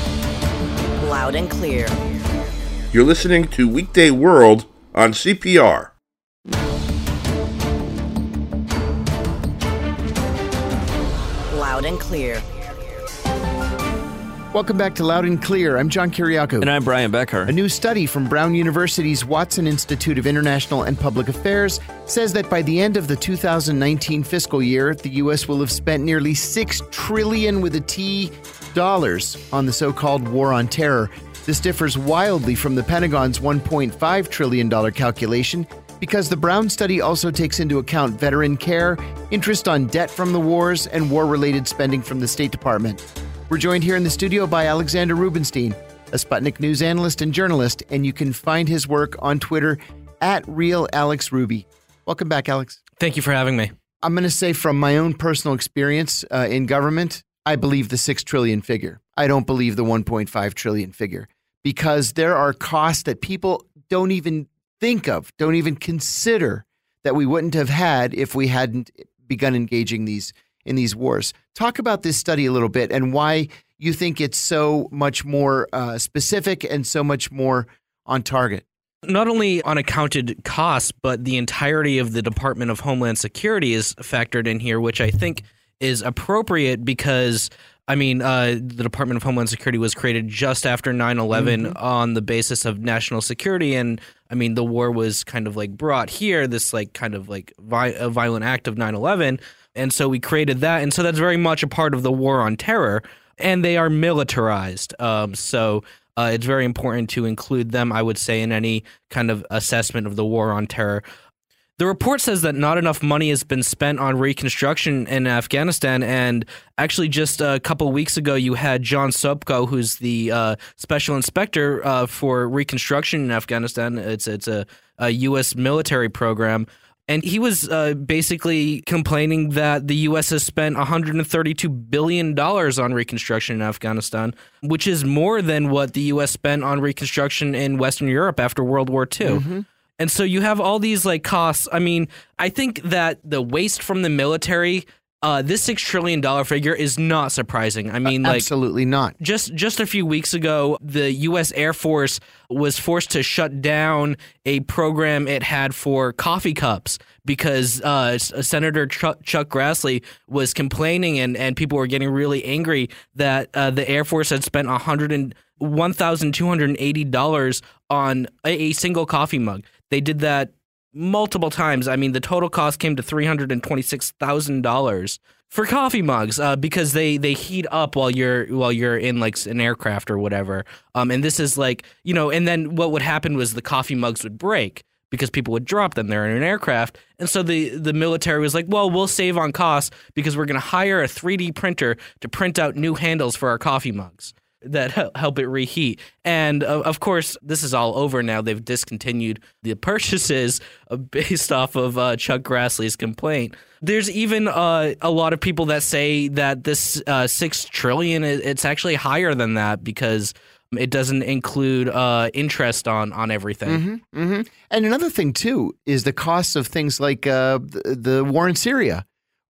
Loud and Clear. You're listening to Weekday World on C P R. Loud and Clear. Welcome back to Loud and Clear. I'm John Kiriakou. And I'm Brian Becker. A new study from Brown University's Watson Institute of International and Public Affairs says that by the end of the two thousand nineteen fiscal year, the U S will have spent nearly six trillion dollars with a T dollars on the so-called war on terror. This differs wildly from the Pentagon's one point five trillion dollars calculation because the Brown study also takes into account veteran care, interest on debt from the wars, and war-related spending from the State Department. We're joined here in the studio by Alexander Rubinstein, a Sputnik News analyst and journalist, and you can find his work on Twitter at RealAlexRuby. Welcome back, Alex. Thank you for having me. I'm going to say from my own personal experience uh, in government, I believe the six trillion dollars figure. I don't believe the one point five trillion dollars figure because there are costs that people don't even think of, don't even consider that we wouldn't have had if we hadn't begun engaging these in these wars. Talk about this study a little bit and why you think it's so much more uh, specific and so much more on target. Not only unaccounted costs, but the entirety of the Department of Homeland Security is factored in here, which I think is appropriate because, I mean, uh, the Department of Homeland Security was created just after nine eleven mm-hmm. on the basis of national security. And I mean, the war was kind of like brought here, this like kind of like vi- a violent act of nine eleven. And so we created that. And so that's very much a part of the war on terror. And they are militarized. Um, so uh, it's very important to include them, I would say, in any kind of assessment of the war on terror. The report says that not enough money has been spent on reconstruction in Afghanistan. And actually, just a couple weeks ago, you had John Sopko, who's the uh, special inspector uh, for reconstruction in Afghanistan. It's, it's a, a U S military program. And he was uh, basically complaining that the U S has spent one hundred thirty-two billion dollars on reconstruction in Afghanistan, which is more than what the U S spent on reconstruction in Western Europe after World War Two. Mm-hmm. And so you have all these like costs. I mean, I think that the waste from the military Uh, this six trillion dollars figure is not surprising. I mean, uh, like absolutely not. Just just a few weeks ago, the U S Air Force was forced to shut down a program it had for coffee cups because uh, Senator Chuck, Chuck Grassley was complaining, and, and people were getting really angry that uh, the Air Force had spent one thousand two hundred eighty dollars on a, a single coffee mug. They did that multiple times. I mean, the total cost came to three hundred twenty-six thousand dollars for coffee mugs uh, because they, they heat up while you're while you're in like an aircraft or whatever. Um, and this is like, you know, and then what would happen was the coffee mugs would break because people would drop them. They're in an aircraft. And so the, the military was like, well, we'll save on costs because we're going to hire a three D printer to print out new handles for our coffee mugs that help it reheat. And uh, of course, this is all over now. They've discontinued the purchases based off of uh, Chuck Grassley's complaint. There's even uh, a lot of people that say that this uh, six trillion dollars, it's actually higher than that because it doesn't include uh, interest on, on everything. Mm-hmm, mm-hmm. And another thing, too, is the costs of things like uh, the, the war in Syria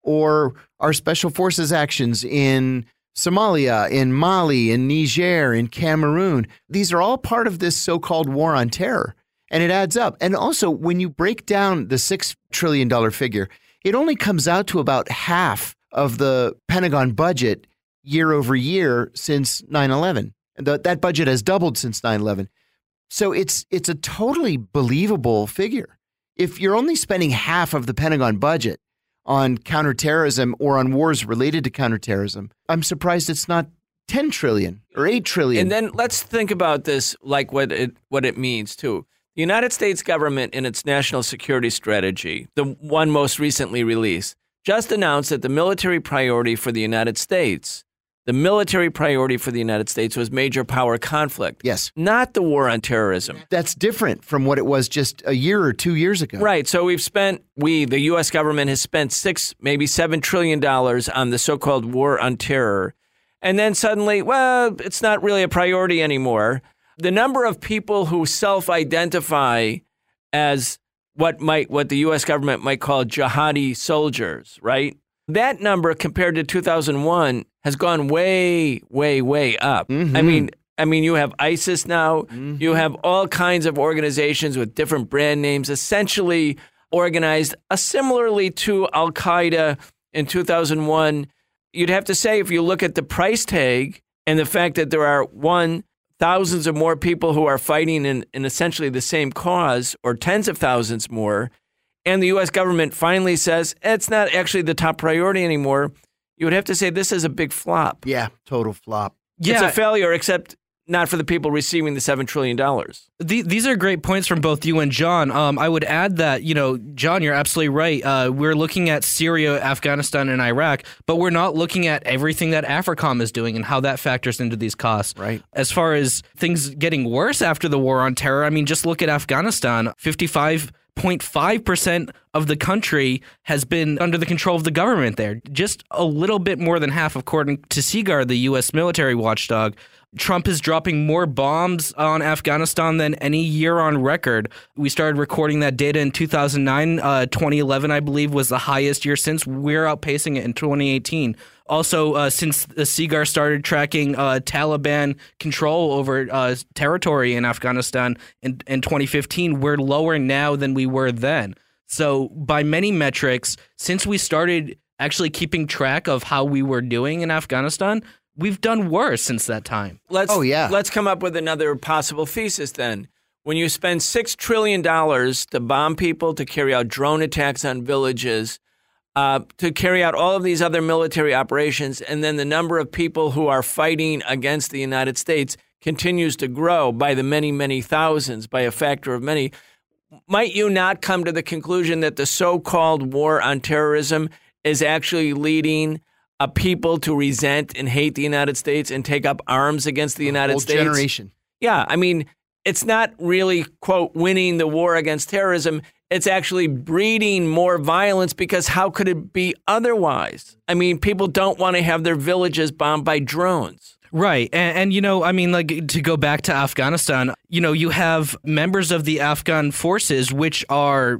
or our special forces actions in Somalia, in Mali, in Niger, in Cameroon. These are all part of this so-called war on terror, and it adds up. And also, when you break down the six trillion dollars figure, it only comes out to about half of the Pentagon budget year over year since nine eleven. The, that budget has doubled since nine eleven. So it's it's a totally believable figure. If you're only spending half of the Pentagon budget on counterterrorism or on wars related to counterterrorism, I'm surprised it's not ten trillion or eight trillion. And then let's think about this like what it what it means too. The United States government in its national security strategy, the one most recently released, just announced that the military priority for the United States, the military priority for the United States was major power conflict. Yes. Not the war on terrorism. That's different from what it was just a year or two years ago. Right. So we've spent, we, the U S government has spent six, maybe seven trillion dollars on the so-called war on terror. And then suddenly, well, it's not really a priority anymore. The number of people who self-identify as what might, what the U S government might call jihadi soldiers, right? That number compared to two thousand one has gone way, way, way up. Mm-hmm. I mean, I mean, you have ISIS now. Mm-hmm. You have all kinds of organizations with different brand names, essentially organized uh, similarly to Al Qaeda in two thousand one. You'd have to say, if you look at the price tag and the fact that there are one thousands of more people who are fighting in, in essentially the same cause, or tens of thousands more, and the U S government finally says it's not actually the top priority anymore, you would have to say this is a big flop. Yeah, total flop. Yeah. It's a failure, except not for the people receiving the seven trillion dollars. The, these are great points from both you and John. Um, I would add that, you know, John, you're absolutely right. Uh, we're looking at Syria, Afghanistan, and Iraq, but we're not looking at everything that AFRICOM is doing and how that factors into these costs. Right. As far as things getting worse after the war on terror, I mean, just look at Afghanistan. fifty-five zero point five percent of the country has been under the control of the government there. Just a little bit more than half, according to SIGAR, the U S military watchdog. Trump is dropping more bombs on Afghanistan than any year on record. We started recording that data in two thousand nine. Uh, twenty eleven, I believe, was the highest year since. We're outpacing it in twenty eighteen. Also, uh, since the SIGAR started tracking uh, Taliban control over uh, territory in Afghanistan in, in twenty fifteen, we're lower now than we were then. So by many metrics, since we started actually keeping track of how we were doing in Afghanistan, we've done worse since that time. Let's, oh, yeah. Let's come up with another possible thesis then. When you spend six trillion dollars to bomb people, to carry out drone attacks on villages, uh, to carry out all of these other military operations, and then the number of people who are fighting against the United States continues to grow by the many, many thousands, by a factor of many, might you not come to the conclusion that the so-called war on terrorism is actually leading a people to resent and hate the United States and take up arms against the United a whole States? Generation. Yeah, I mean, it's not really, quote, winning the war against terrorism. It's actually breeding more violence, because how could it be otherwise? I mean, people don't want to have their villages bombed by drones. Right. And, and, you know, I mean, like, to go back to Afghanistan, you know, you have members of the Afghan forces, which are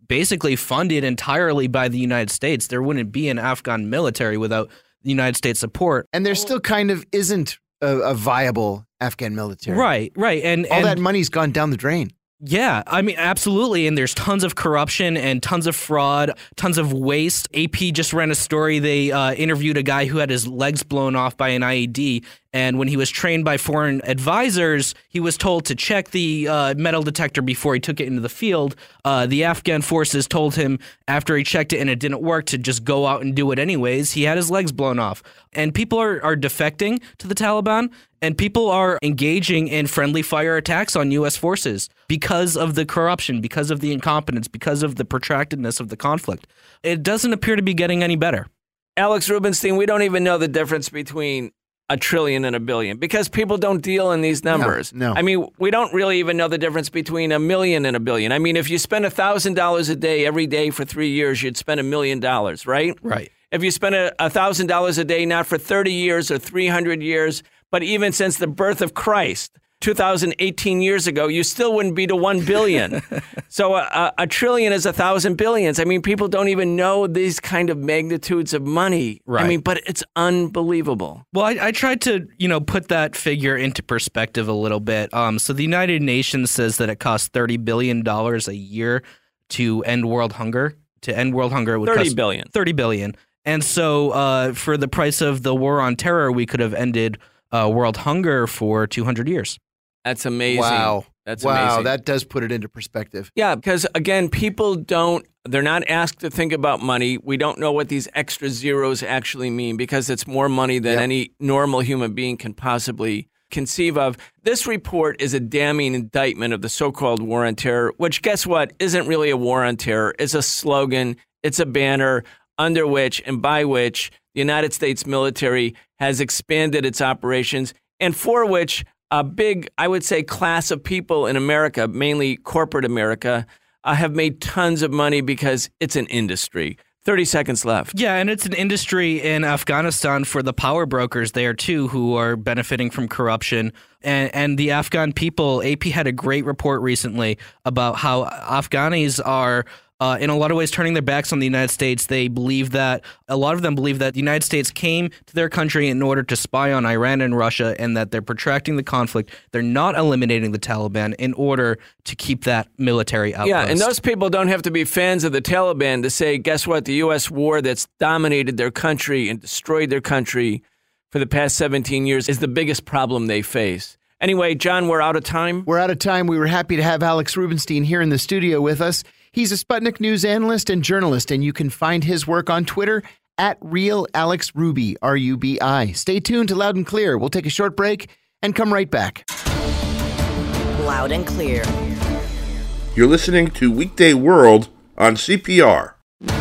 basically funded entirely by the United States. There wouldn't be an Afghan military without the United States support. And there still kind of isn't a, a viable Afghan military. Right, right. And all and, that money's gone down the drain. Yeah, I mean, absolutely. And there's tons of corruption and tons of fraud, tons of waste. A P just ran a story. They uh, interviewed a guy who had his legs blown off by an I E D. And when he was trained by foreign advisors, he was told to check the uh, metal detector before he took it into the field. Uh, the Afghan forces told him after he checked it and it didn't work to just go out and do it anyways. He had his legs blown off. And people are, are defecting to the Taliban, and people are engaging in friendly fire attacks on U S forces because of the corruption, because of the incompetence, because of the protractedness of the conflict. It doesn't appear to be getting any better. Alex Rubinstein, we don't even know the difference between a trillion and a billion because people don't deal in these numbers. No, no. I mean, we don't really even know the difference between a million and a billion. I mean, if you spend one thousand dollars a day every day for three years, you'd spend a million dollars, right? Right. If you spend a one thousand dollars a day, not for thirty years or three hundred years, but even since the birth of Christ, two thousand eighteen years ago, you still wouldn't be to one billion. So a, a trillion is a thousand billions. I mean, people don't even know these kind of magnitudes of money. Right. I mean, but it's unbelievable. Well, I, I tried to, you know, put that figure into perspective a little bit. Um, so the United Nations says that it costs thirty billion dollars a year to end world hunger. To end world hunger, it would thirty cost billion. thirty billion. And so uh, for the price of the war on terror, we could have ended uh, world hunger for two hundred years. That's amazing. Wow. That's wow, amazing. that does put it into perspective. Yeah, because again, people don't, they're not asked to think about money. We don't know what these extra zeros actually mean because it's more money than Yep. any normal human being can possibly conceive of. This report is a damning indictment of the so-called war on terror, which guess what, isn't really a war on terror. It's a slogan. It's a banner under which and by which the United States military has expanded its operations and for which a big, I would say, class of people in America, mainly corporate America, uh, have made tons of money because it's an industry. thirty seconds left. Yeah, and it's an industry in Afghanistan for the power brokers there, too, who are benefiting from corruption. And, and the Afghan people, A P had a great report recently about how Afghanis are Uh, in a lot of ways, turning their backs on the United States. They believe that, a lot of them believe that the United States came to their country in order to spy on Iran and Russia, and that they're protracting the conflict. They're not eliminating the Taliban in order to keep that military outpost. Yeah, and those people don't have to be fans of the Taliban to say, guess what, the U S war that's dominated their country and destroyed their country for the past seventeen years is the biggest problem they face. Anyway, John, we're out of time. We're out of time. We were happy to have Alex Rubinstein here in the studio with us. He's a Sputnik News analyst and journalist, and you can find his work on Twitter at RealAlexRuby, R U B I. Stay tuned to Loud and Clear. We'll take a short break and come right back. Loud and Clear. You're listening to Weekday World on C P R.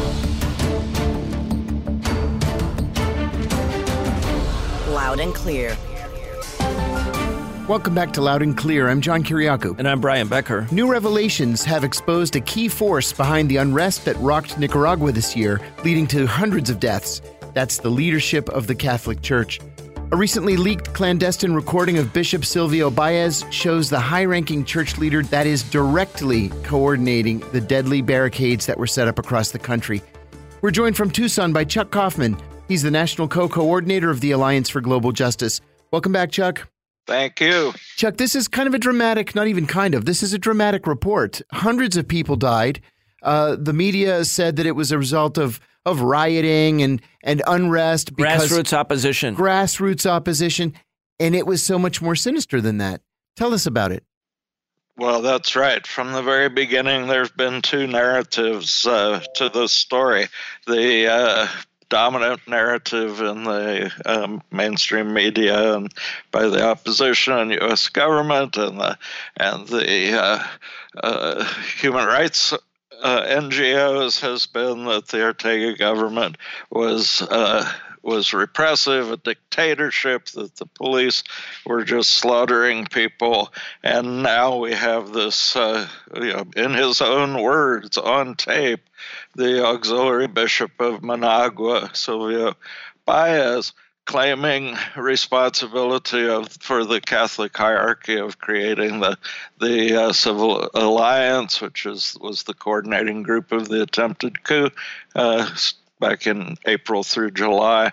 Loud and Clear. Welcome back to Loud and Clear. I'm John Kiriakou. And I'm Brian Becker. New revelations have exposed a key force behind the unrest that rocked Nicaragua this year, leading to hundreds of deaths. That's the leadership of the Catholic Church. A recently leaked clandestine recording of Bishop Silvio Baez shows the high-ranking church leader that is directly coordinating the deadly barricades that were set up across the country. We're joined from Tucson by Chuck Kaufman. He's the national co-coordinator of the Alliance for Global Justice. Welcome back, Chuck. Thank you. Chuck, this is kind of a dramatic, not even kind of, this is a dramatic report. Hundreds of people died. Uh, the media said that it was a result of, of rioting and, and unrest. Because grassroots opposition. Grassroots opposition. And it was so much more sinister than that. Tell us about it. Well, that's right. From the very beginning, there's been two narratives uh, to this story. The uh, dominant narrative in the um, mainstream media and by the opposition and U S government and the and the uh, uh, human rights uh, N G Os has been that the Ortega government was uh, was repressive, a dictatorship, that the police were just slaughtering people, and now we have this, uh, you know, in his own words, on tape, the auxiliary bishop of Managua, Silvio Baez, claiming responsibility of, for the Catholic hierarchy of creating the the uh, Civil Alliance, which is was the coordinating group of the attempted coup uh, back in April through July.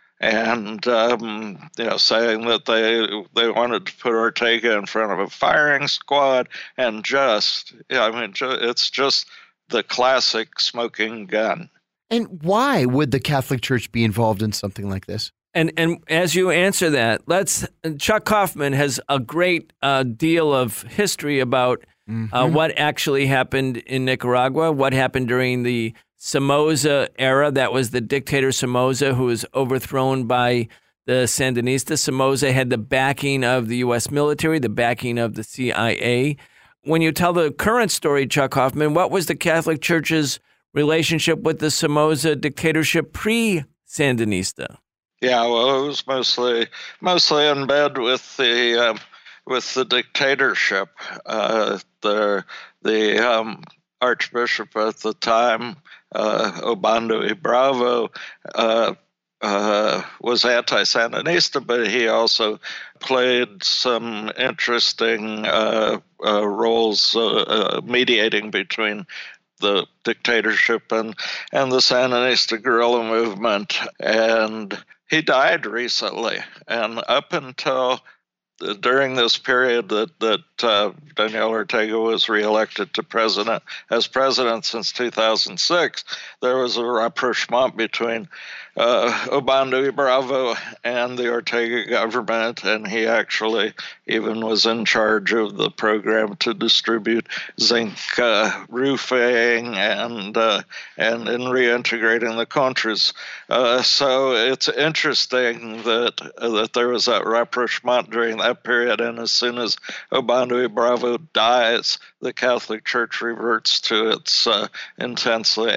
And um, you know, saying that they they wanted to put Ortega in front of a firing squad, and just yeah, I mean, ju- it's just the classic smoking gun. And why would the Catholic Church be involved in something like this? And and as you answer that, let's Chuck Kauffman has a great uh, deal of history about mm-hmm. uh, what actually happened in Nicaragua, what happened during the Somoza era. That was the dictator Somoza, who was overthrown by the Sandinistas. Somoza had the backing of the U S military, the backing of the C I A. When you tell the current story, Chuck Kauffman, what was the Catholic Church's relationship with the Somoza dictatorship pre-Sandinista? Yeah, well, it was mostly mostly in bed with the um, with the dictatorship. Uh, the the um, Archbishop at the time, uh, Obando y Bravo, uh, uh, was anti-Sandinista, but he also played some interesting uh, uh, roles uh, uh, mediating between the dictatorship and, and the Sandinista guerrilla movement. And he died recently. And up until during this period that, that uh, Daniel Ortega was reelected to president as president since two thousand six, there was a rapprochement between uh, Obando y Bravo and the Ortega government, and he actually even was in charge of the program to distribute zinc uh, roofing and uh, and in reintegrating the Contras. Uh, so it's interesting that uh, that there was that rapprochement during that period, and as soon as Obando y Bravo dies, the Catholic Church reverts to its uh, intensely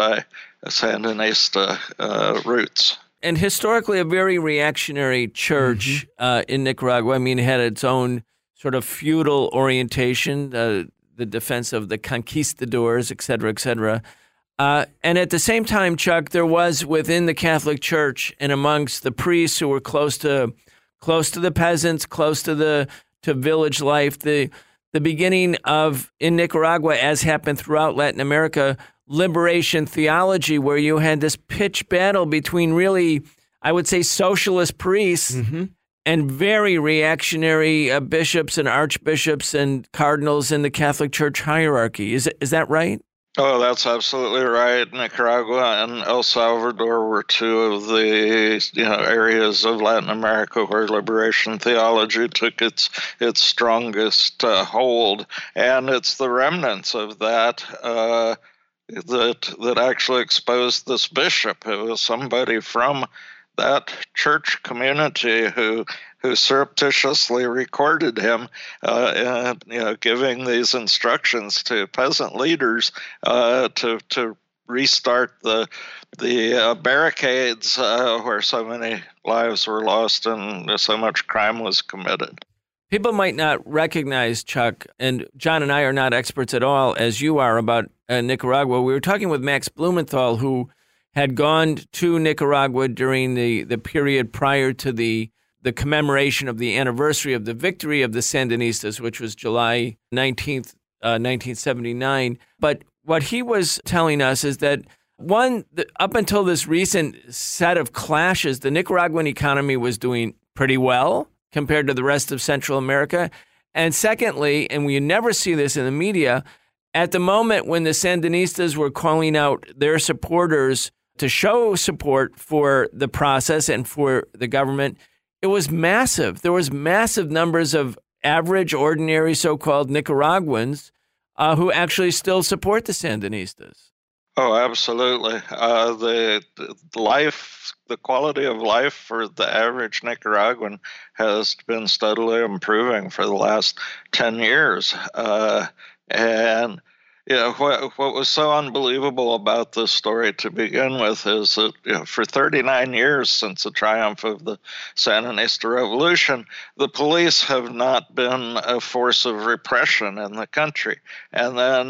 anti-Sandinista uh, roots. And historically, a very reactionary church mm-hmm. uh, in Nicaragua. I mean, it had its own sort of feudal orientation, uh, the defense of the conquistadors, et cetera, et cetera. Uh, and at the same time, Chuck, there was within the Catholic Church and amongst the priests who were close to close to the peasants, close to the to village life, the the beginning of, in Nicaragua, as happened throughout Latin America, liberation theology, where you had this pitched battle between really, I would say, socialist priests mm-hmm. and very reactionary uh, bishops and archbishops and cardinals in the Catholic Church hierarchy. Is is that right? Oh, that's absolutely right. Nicaragua and El Salvador were two of the you know areas of Latin America where liberation theology took its its strongest uh, hold, and it's the remnants of that uh, that that actually exposed this bishop. It was somebody from that church community who who surreptitiously recorded him, uh, and, you know, giving these instructions to peasant leaders uh, to to restart the the uh, barricades uh, where so many lives were lost and so much crime was committed. People might not recognize, Chuck, and John and I are not experts at all, as you are, about uh, Nicaragua. We were talking with Max Blumenthal, who had gone to Nicaragua during the, the period prior to the the commemoration of the anniversary of the victory of the Sandinistas, which was July nineteenth, uh, nineteen seventy-nine. But what he was telling us is that, one, the, up until this recent set of clashes, the Nicaraguan economy was doing pretty well compared to the rest of Central America. And secondly, and we never see this in the media, at the moment when the Sandinistas were calling out their supporters to show support for the process and for the government, it was massive. There was massive numbers of average, ordinary, so-called Nicaraguans uh, who actually still support the Sandinistas. Oh, absolutely. Uh, the, the life, the quality of life for the average Nicaraguan has been steadily improving for the last ten years. Uh, and You know, what, what was so unbelievable about this story to begin with is that, you know, for thirty-nine years since the triumph of the Sandinista Revolution, the police have not been a force of repression in the country. And then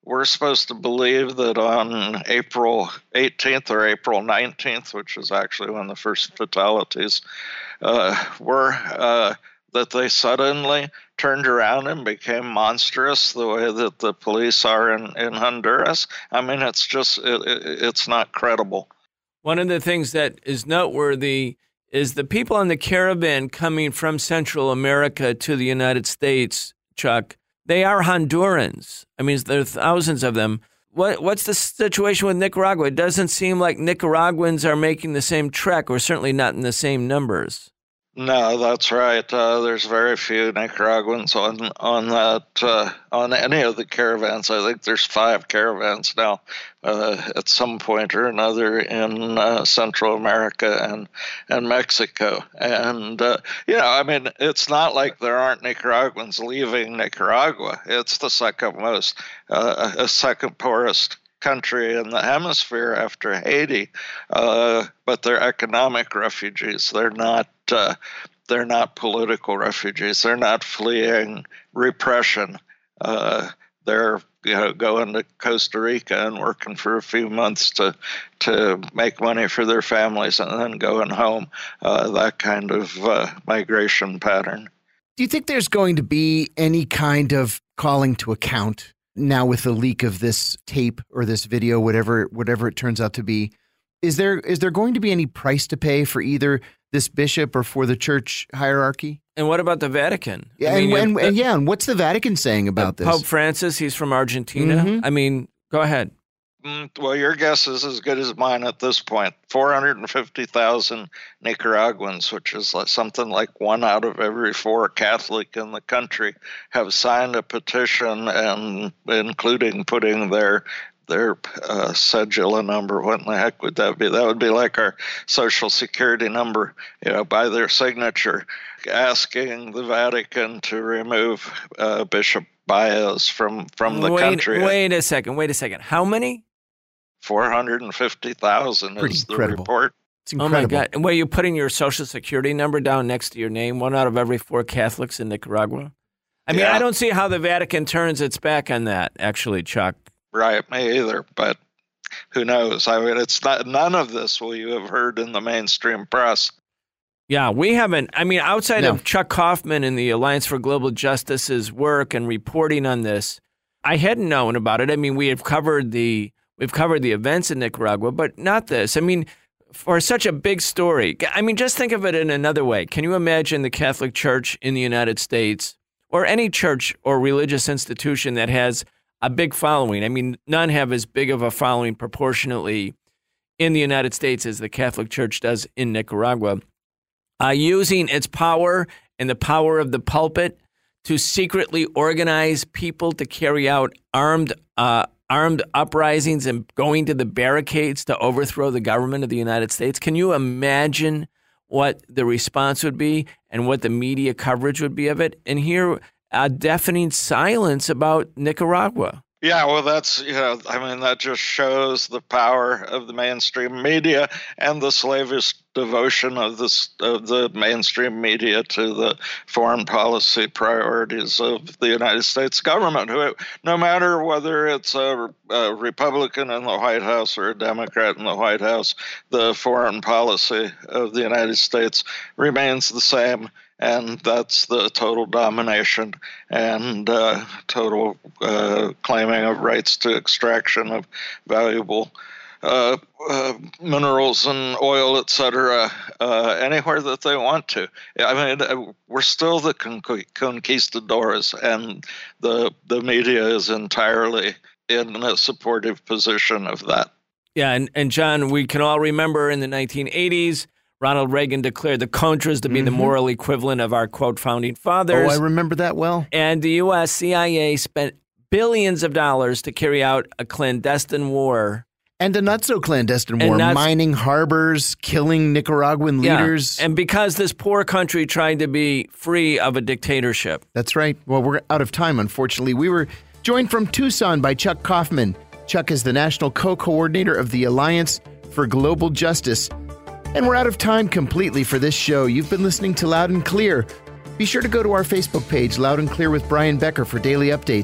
we're supposed to believe that on April eighteenth or April nineteenth, which is actually when the first fatalities uh, were, uh, that they suddenly turned around and became monstrous the way that the police are in, in Honduras. I mean, it's just, it, it, it's not credible. One of the things that is noteworthy is the people on the caravan coming from Central America to the United States, Chuck, they are Hondurans. I mean, there are thousands of them. What What's the situation with Nicaragua? It doesn't seem like Nicaraguans are making the same trek, or certainly not in the same numbers. No, that's right. Uh, there's very few Nicaraguans on on that uh, on any of the caravans. I think there's five caravans now uh, at some point or another in uh, Central America and and Mexico. And uh, you know, I mean, it's not like there aren't Nicaraguans leaving Nicaragua. It's the second most, uh, a second poorest country in the hemisphere after Haiti, uh, but they're economic refugees. They're not. Uh, they're not political refugees. They're not fleeing repression. Uh, they're you know going to Costa Rica and working for a few months to to make money for their families and then going home. Uh, that kind of uh, migration pattern. Do you think there's going to be any kind of calling to account now with the leak of this tape or this video, whatever whatever it turns out to be? Is there is there going to be any price to pay for either this bishop or for the church hierarchy? And what about the Vatican? Yeah, I mean, and, and, the, and yeah, and what's the Vatican saying about this? Pope Francis, he's from Argentina. Mm-hmm. I mean, go ahead. Mm, well, your guess is as good as mine at this point. four hundred fifty thousand Nicaraguans, which is like something like one out of every four Catholic in the country, have signed a petition, and including putting their their uh, cedula number. What in the heck would that be? That would be like our Social Security number, you know, by their signature, asking the Vatican to remove uh, Bishop Baez from, from the wait, country. Wait a second. Wait a second. How many? four hundred fifty thousand is the incredible. report. It's incredible. Oh, my God. And were you putting your Social Security number down next to your name? One out of every four Catholics in Nicaragua? I mean, Yeah. I don't see how the Vatican turns its back on that, actually, Chuck. Right, me either, but who knows? I mean, it's not, none of this will you have heard in the mainstream press. Yeah, we haven't. I mean, outside No. of Chuck Kaufman and the Alliance for Global Justice's work and reporting on this, I hadn't known about it. I mean, we have covered the we've covered the events in Nicaragua, but not this. I mean, for such a big story. I mean, just think of it in another way. Can you imagine the Catholic Church in the United States, or any church or religious institution that has a big following? I mean, none have as big of a following proportionately in the United States as the Catholic Church does in Nicaragua, uh, using its power and the power of the pulpit to secretly organize people to carry out armed uh, armed uprisings and going to the barricades to overthrow the government of the United States. Can you imagine what the response would be and what the media coverage would be of it? And here, a deafening silence about Nicaragua. Yeah, well, that's, you know, I mean, that just shows the power of the mainstream media and the slavish devotion of this of the mainstream media to the foreign policy priorities of the United States government. Who, no matter whether it's a, a Republican in the White House or a Democrat in the White House, the foreign policy of the United States remains the same. And that's the total domination and uh, total uh, claiming of rights to extraction of valuable uh, uh, minerals and oil, et cetera, uh, anywhere that they want to. I mean, we're still the con- conquistadors, and the the media is entirely in a supportive position of that. Yeah, and, and John, we can all remember in the nineteen eighties, Ronald Reagan declared the Contras to be mm-hmm. the moral equivalent of our, quote, founding fathers. Oh, I remember that well. And the U S C I A spent billions of dollars to carry out a clandestine war. And a not-so-clandestine war, not, mining harbors, killing Nicaraguan leaders. Yeah. And because this poor country tried to be free of a dictatorship. That's right. Well, we're out of time, unfortunately. We were joined from Tucson by Chuck Kaufman. Chuck is the national co-coordinator of the Alliance for Global Justice. And we're out of time completely for this show. You've been listening to Loud and Clear. Be sure to go to our Facebook page, Loud and Clear with Brian Becker, for daily updates.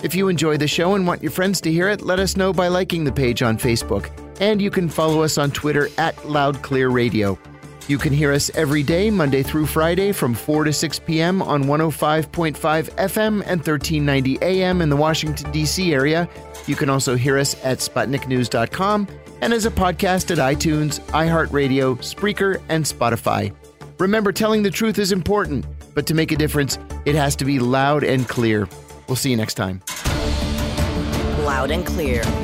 If you enjoy the show and want your friends to hear it, let us know by liking the page on Facebook. And you can follow us on Twitter at Loud Clear Radio. You can hear us every day, Monday through Friday, from four to six p.m. on one oh five point five F M and thirteen ninety A M in the Washington, D C area. You can also hear us at Sputnik News dot com and as a podcast at iTunes, iHeartRadio, Spreaker, and Spotify. Remember, telling the truth is important, but to make a difference, it has to be loud and clear. We'll see you next time. Loud and Clear.